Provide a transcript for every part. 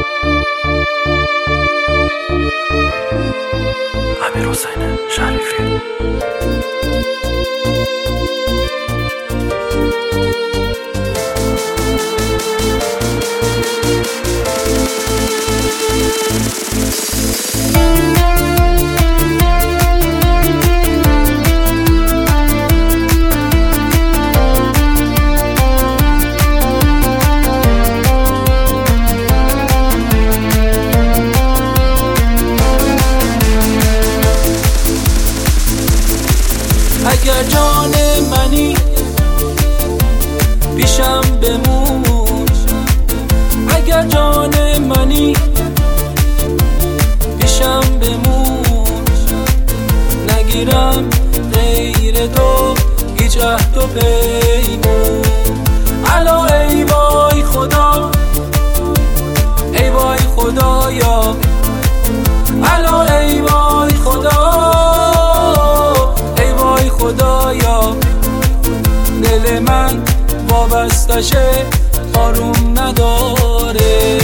امیرحسین شریفی. اگر جان منی پیشم بمون، اگر جان منی پیشم بمون، نگیرم غیر تو هیچ عهد و پیمون. الا ای وای خدا، ای وای خدایا، الا ای وای خدا، خدایا. دل من وابسته شه آروم نداره.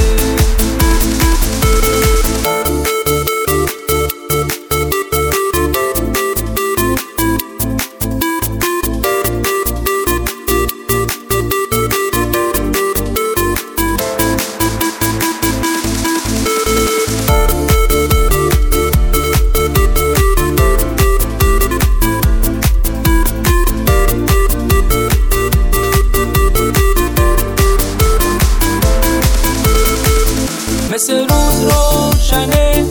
مثل روز روشنه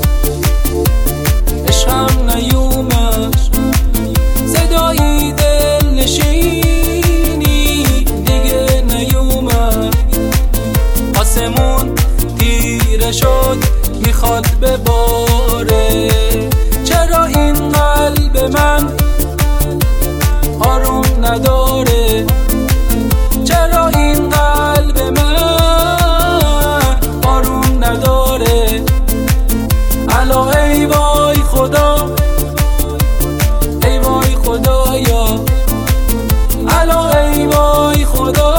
عشقم نیومد، صدایی دل نشینی دیگه نیومد. آسمون تیره شد میخواد بباره، چرا این قلب من آروم نداره؟ چرا این قلب من نداره؟ الا ای وای خدا، ای وای خدایا، الا ای وای خدا،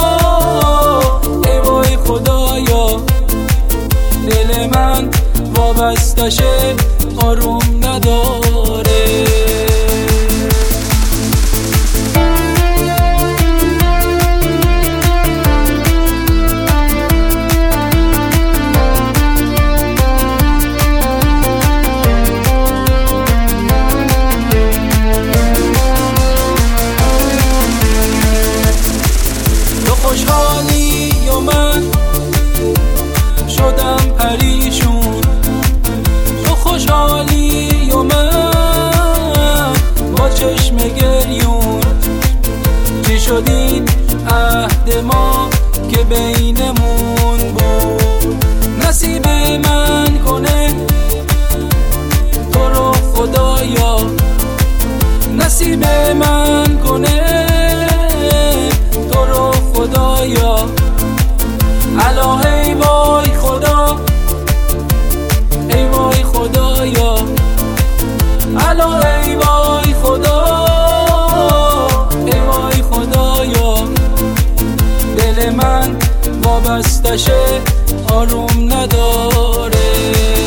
ای وای خدایا. دل من وابسته شه آروم نداره. خوشحالی و من شدم پریشون، تو خوشحالی و من با چشم گریون. چی شد این عهد ما که بینمون بود؟ نصیب من کنه تو رو خدایا، نصیب من کنه تو رو خدایا. الا ای وای خدا، ای وای خدایا، الا ای وای خدا، ای وای خدایا. دل من وابسته شه آروم نداره.